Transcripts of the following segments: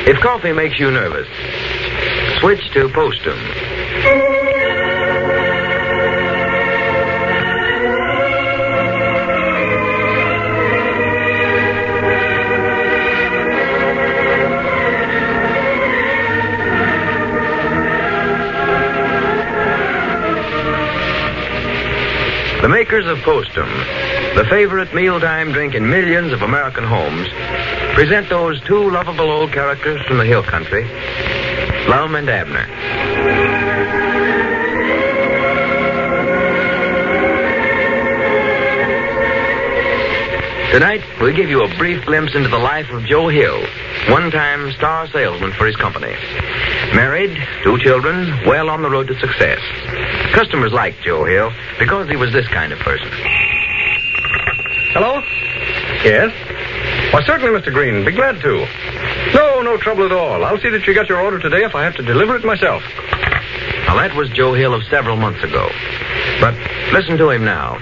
If coffee makes you nervous, switch to Postum. The makers of Postum, the favorite mealtime drink in millions of American homes, present those two lovable old characters from the hill country, Lum and Abner. Tonight, we give you a brief glimpse into the life of Joe Hill, one-time star salesman for his company. Married, 2 children, well on the road to success. Customers liked Joe Hill because he was this kind of person. Hello? Yes? Why, certainly, Mr. Green. Be glad to. No trouble at all. I'll see that you get your order today if I have to deliver it myself. Now, that was Joe Hill of several months ago. But listen to him now.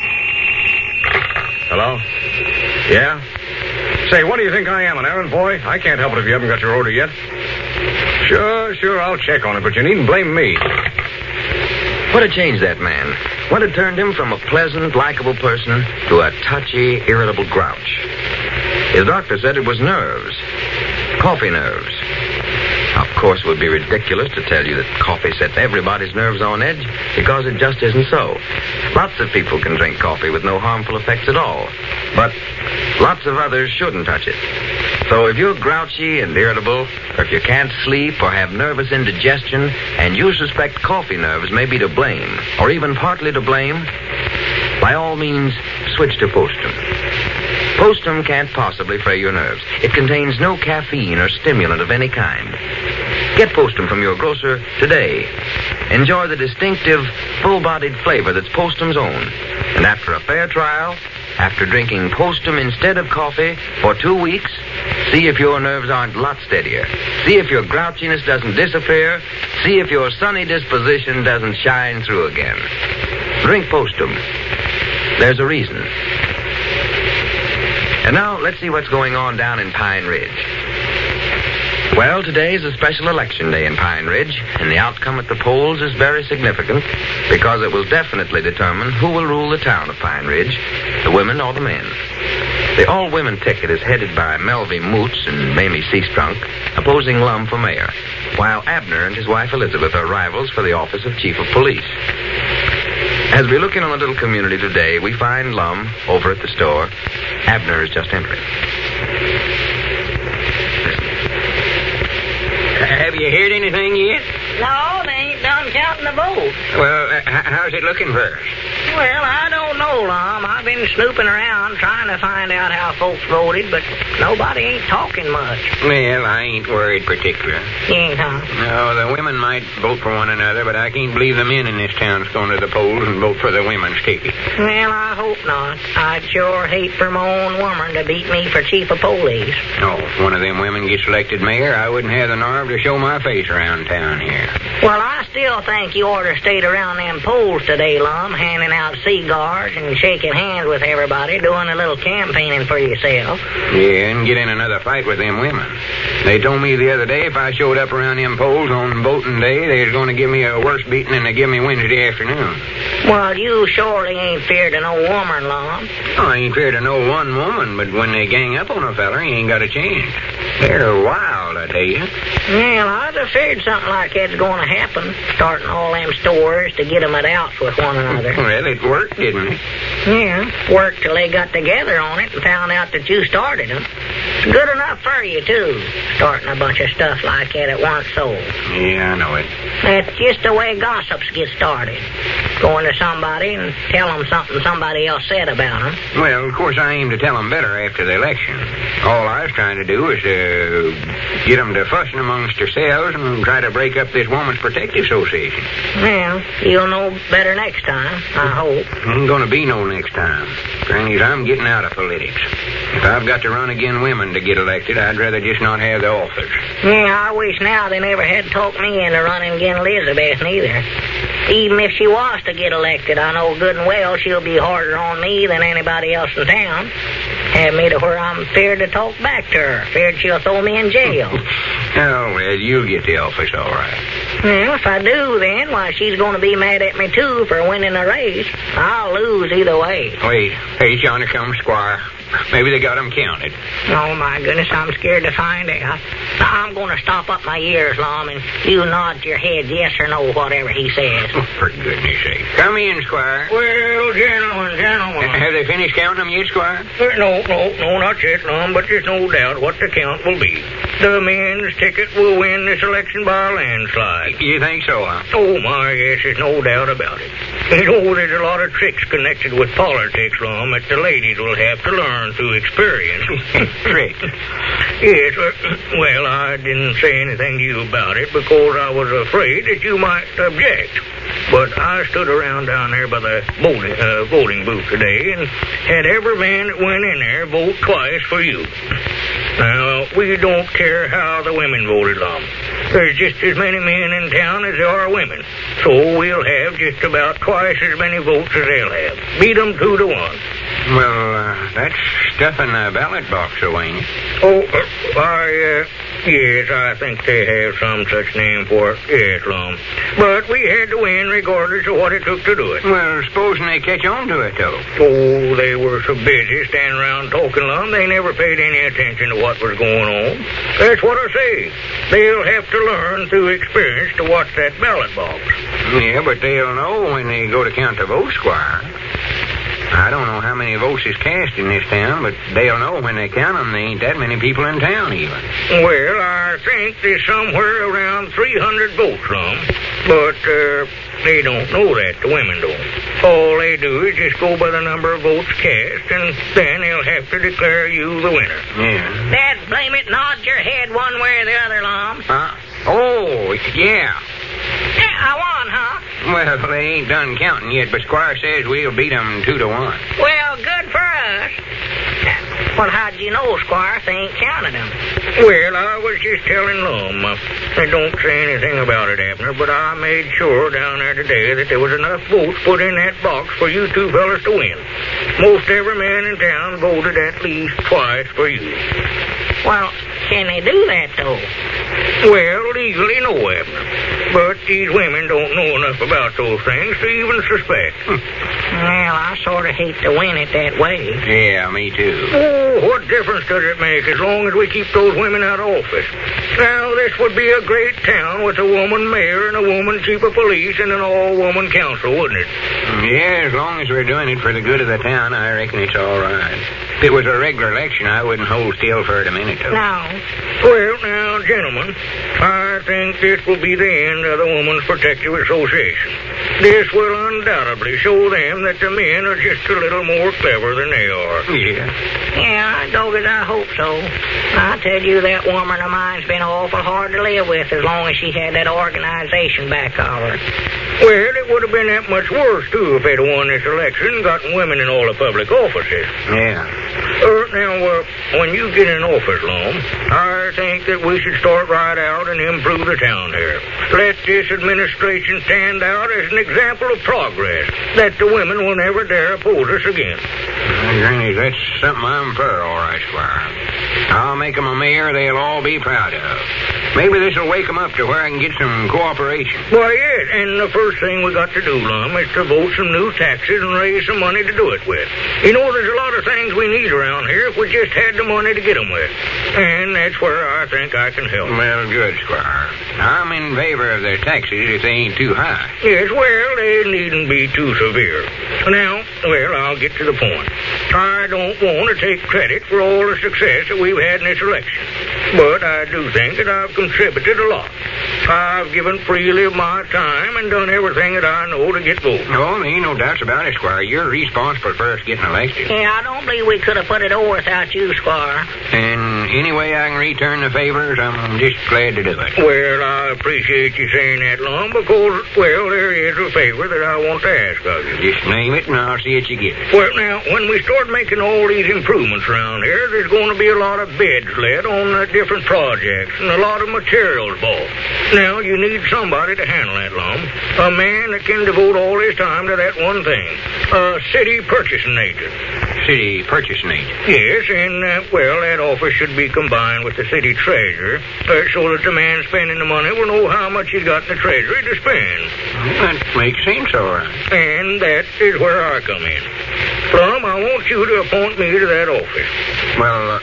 Hello? Yeah? Say, what do you think I am, an errand boy? I can't help it if you haven't got your order yet. Sure, I'll check on it, but you needn't blame me. What had changed that man? What had turned him from a pleasant, likable person to a touchy, irritable grouch? His doctor said it was nerves. Coffee nerves. Of course, it would be ridiculous to tell you that coffee sets everybody's nerves on edge, because it just isn't so. Lots of people can drink coffee with no harmful effects at all. But lots of others shouldn't touch it. So if you're grouchy and irritable, or if you can't sleep or have nervous indigestion, and you suspect coffee nerves may be to blame, or even partly to blame, by all means, switch to Postum. Postum can't possibly fray your nerves. It contains no caffeine or stimulant of any kind. Get Postum from your grocer today. Enjoy the distinctive, full-bodied flavor that's Postum's own. And after a fair trial, after drinking Postum instead of coffee for 2 weeks, see if your nerves aren't a lot steadier. See if your grouchiness doesn't disappear. See if your sunny disposition doesn't shine through again. Drink Postum. There's a reason. And now, let's see what's going on down in Pine Ridge. Well, today is a special election day in Pine Ridge, and the outcome at the polls is very significant because it will definitely determine who will rule the town of Pine Ridge, the women or the men. The all-women ticket is headed by Melvie Moots and Mamie Seastrunk, opposing Lum for mayor, while Abner and his wife Elizabeth are rivals for the office of chief of police. As we look in on the little community today, we find Lum over at the store. Abner is just entering. Have you heard anything yet? No, they ain't done counting the votes. Well, how's it looking first? Well, I don't know, Lum. I've been snooping around trying to find out how folks voted, but nobody ain't talking much. Well, I ain't worried particular. You ain't, huh? No, the women might vote for one another, but I can't believe the men in this town's going to the polls and vote for the women's ticket. Well, I hope not. I'd sure hate for my own woman to beat me for chief of police. No, if one of them women gets elected mayor, I wouldn't have the nerve to show my face around town here. Well, I still think you ought to stay around them polls today, Lum, handing out cigars and shaking hands with everybody, doing a little campaigning for yourself. Yeah, and get in another fight with them women. They told me the other day if I showed up around them polls on voting day, they was going to give me a worse beating than they give me Wednesday afternoon. Well, you surely ain't feared of no woman, Lum. I ain't feared of no one woman, but when they gang up on a feller, he ain't got a chance. They're wild, I tell you. Well, I'd have feared something like that's going to happen, starting all them stores to get 'em at outs with one another. Well, it worked, didn't it? Yeah, worked till they got together on it and found out that you started 'em. It's good enough for you, too, starting a bunch of stuff like that at weren't sold. Yeah, I know it. That's just the way gossips get started. Going to somebody and tell them something somebody else said about them. Well, of course, I aim to tell them better after the election. All I was trying to do is to get them to fussing amongst themselves and try to break up this Woman's Protective Association. Well, you'll know better next time, I hope. Ain't gonna be no next time. Grannies, I'm getting out of politics. If I've got to run again women to get elected, I'd rather just not have the office. Yeah, I wish now they never had talked me into running again Elizabeth neither. Even if she was to get elected, I know good and well she'll be harder on me than anybody else in town. Have me to where I'm feared to talk back to her. Feared she'll throw me in jail. Oh, well, you'll get the office all right. Well, if I do, then, why, she's going to be mad at me, too, for winning a race. I'll lose either way. Wait, hey, Johnny, come, Squire. Maybe they got him counted. Oh, my goodness, I'm scared to find out. I'm going to stop up my ears, Lum, and you nod your head yes or no, whatever he says. Oh, for goodness sake. Come in, Squire. Well, gentlemen. Have they finished counting them yet, Squire? No, not yet, Lum, but there's no doubt what the count will be. The men's ticket will win this election by a landslide. You think so, huh? Oh, my, yes, there's no doubt about it. You know, there's a lot of tricks connected with politics, Lum, that the ladies will have to learn through experience. Tricks? Yes, well, I didn't say anything to you about it because I was afraid that you might object. But I stood around down there by the voting booth today and had every man that went in there vote twice for you. Now, we don't care how the women voted, Lum. There's just as many men in town as there are women. So we'll have just about twice as many votes as they'll have. Beat them 2-1. Well, that's stuffing the ballot box away, ain't it? Oh, yes, I think they have some such name for it. Yes, Lum. But we had to win regardless of what it took to do it. Well, supposing they catch on to it, though. Oh, they were so busy standing around talking, Lum, they never paid any attention to what was going on. That's what I say. They'll have to learn through experience to watch that ballot box. Yeah, but they'll know when they go to count the votes, Squire. I don't know how many votes is cast in this town, but they'll know when they count them there ain't that many people in town, even. Well, I think there's somewhere around 300 votes, Lum. But, they don't know that, the women don't. All they do is just go by the number of votes cast, and then they'll have to declare you the winner. Yeah. Dad, blame it, nod your head one way or the other, Lum. Huh? Oh, yeah. Yeah, I won, huh? Well, they ain't done counting yet, but Squire says we'll beat them 2-1. Well, good for us. Well, how'd you know, Squire, they ain't counted them? Well, I was just telling Lum. They don't say anything about it, Abner, but I made sure down there today that there was enough votes put in that box for you two fellas to win. Most every man in town voted at least twice for you. Well, can they do that, though? Well, legally, no, Abner. But these women don't know enough about those things to even suspect. Well, I sort of hate to win it that way. Yeah, me too. Oh, what difference does it make as long as we keep those women out of office? Now, this would be a great town with a woman mayor and a woman chief of police and an all-woman council, wouldn't it? Yeah, as long as we're doing it for the good of the town, I reckon it's all right. If it was a regular election, I wouldn't hold still for it a minute, though. No. Well, now, gentlemen, I think this will be the end of the Woman's Protective Association. This will undoubtedly show them that the men are just a little more clever than they are. Yeah. Yeah, doggies, I hope so. I tell you, that woman of mine's been awful hard to live with as long as she had that organization back of her. Well, it would have been that much worse, too, if they'd won this election and gotten women in all the public offices. Yeah. Now, when you get in office, Lum, I think that we should start right out and improve the town here. Let this administration stand out as an example of progress, that the women will never dare oppose us again. Granny, that's something I'm for, all right, Squire. I'll make 'em a mayor they'll all be proud of. Maybe this'll wake 'em up to where I can get some cooperation. Why, yes, and the first thing we got to do, Lum, is to vote some new taxes and raise some money to do it with. You know, there's a lot of things we need around here if we just had the money to get 'em with. And that's where I think I can help. Well, good, Squire. I'm in favor of their taxes if they ain't too high. Yes, well, they needn't be too severe. Now, I'll get to the point. I don't want to take credit for all the success that we've had in this election. But I do think that I've contributed a lot. I've given freely of my time and done everything that I know to get votes. Oh, there ain't no doubts about it, Squire. You're responsible for us getting elected. Yeah, I don't believe we could have put it over without you, Squire. And any way I can return the favors, I'm just glad to do it. Well, I appreciate you saying that, Lum, because, there is a favor that I want to ask of you. Just name it, and I'll see that you get it. Well, now, when we start making all these improvements around here, there's going to be a lot of beds let on different projects and a lot of materials bought. Now, you need somebody to handle that, Lum. A man that can devote all his time to that one thing. A city purchasing agent. city purchasing agent. Yes, and, that office should be combined with the city treasurer so that the man spending the money will know how much he's got in the treasury to spend. Well, that makes sense, all right. And that is where I come in. Plum, I want you to appoint me to that office. Well,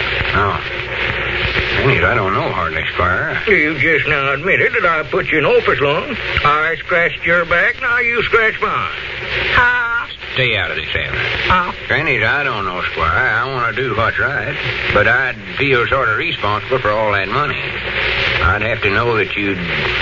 I don't know hardly, Squire. You just now admitted that I put you in office, Lum. I scratched your back, now you scratch mine. Stay out of this, Abner. Granny, I don't know, Squire. I want to do what's right, but I'd feel sort of responsible for all that money. I'd have to know that you'd...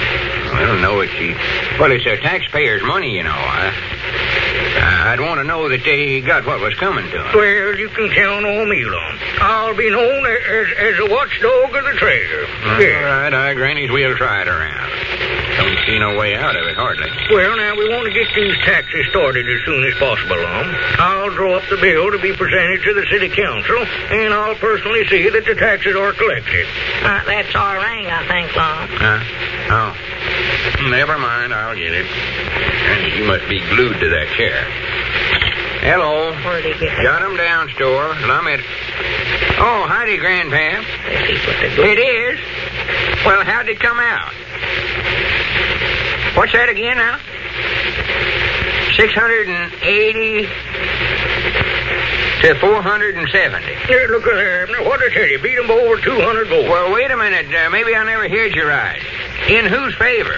Well, it's a taxpayer's money, you know. I'd want to know that they got what was coming to them. Well, you can count on me, Lum. I'll be known as a watchdog of the treasure. All right, Granny's, we'll try it around. Don't see no way out of it, hardly. Well, now, we want to get these taxes started as soon as possible, Lum. I'll draw up the bill to be presented to the city council, and I'll personally see that the taxes are collected. That's our ring, I think, Lum. Never mind, I'll get it. Granny, you must be glued to that chair. Hello. Where'd he get that? Got 'em down, store. I'm at... Oh, howdy, Grandpap. It is? Well, how'd it come out? What's that again now? 680 to 470. Here, look at there. Now, what'd I tell you? Beat 'em over 200 gold. Well, wait a minute. Maybe I never heard you right. In whose favor?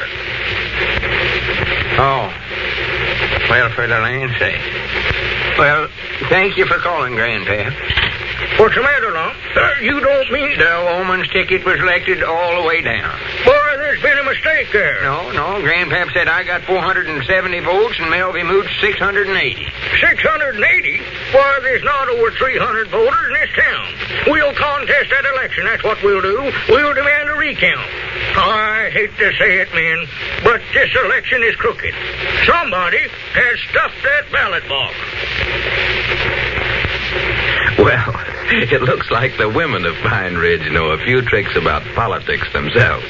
Oh. Well, for the land's sake. Well, thank you for calling, Grandpap. What's the matter, Lum? You don't mean... The woman's ticket was elected all the way down. Boy, there's been a mistake there. No, Grandpap said I got 470 votes and Melvy Mooch 680. 680? Why, there's not over 300 voters in this town. We'll contest that election, that's what we'll do. We'll demand a recount. I hate to say it, men, but this election is crooked. Somebody has stuffed that ballot box. Well, it looks like the women of Pine Ridge know a few tricks about politics themselves.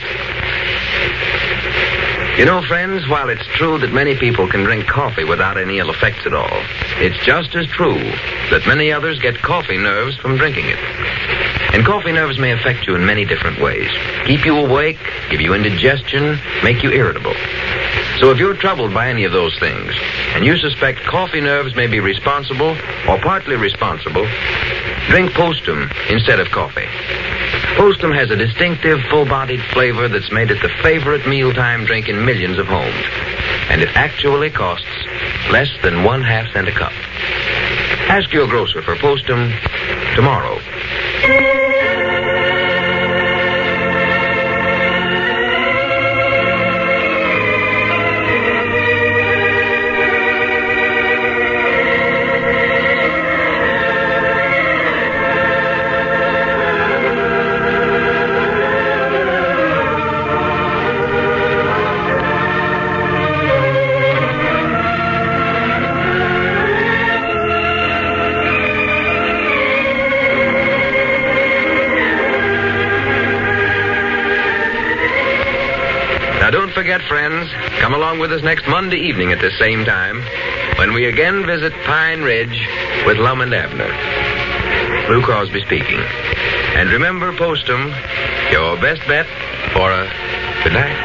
You know, friends, while it's true that many people can drink coffee without any ill effects at all, it's just as true that many others get coffee nerves from drinking it. And coffee nerves may affect you in many different ways. Keep you awake, give you indigestion, make you irritable. So if you're troubled by any of those things, and you suspect coffee nerves may be responsible or partly responsible, drink Postum instead of coffee. Postum has a distinctive, full-bodied flavor that's made it the favorite mealtime drink in millions of homes. And it actually costs less than 1/2 cent a cup. Ask your grocer for Postum tomorrow. Now, don't forget, friends, come along with us next Monday evening at the same time when we again visit Pine Ridge with Lum and Abner. Lou Crosby speaking. And remember, Postum, your best bet for a good night.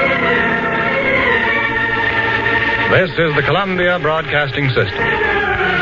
This is the Columbia Broadcasting System.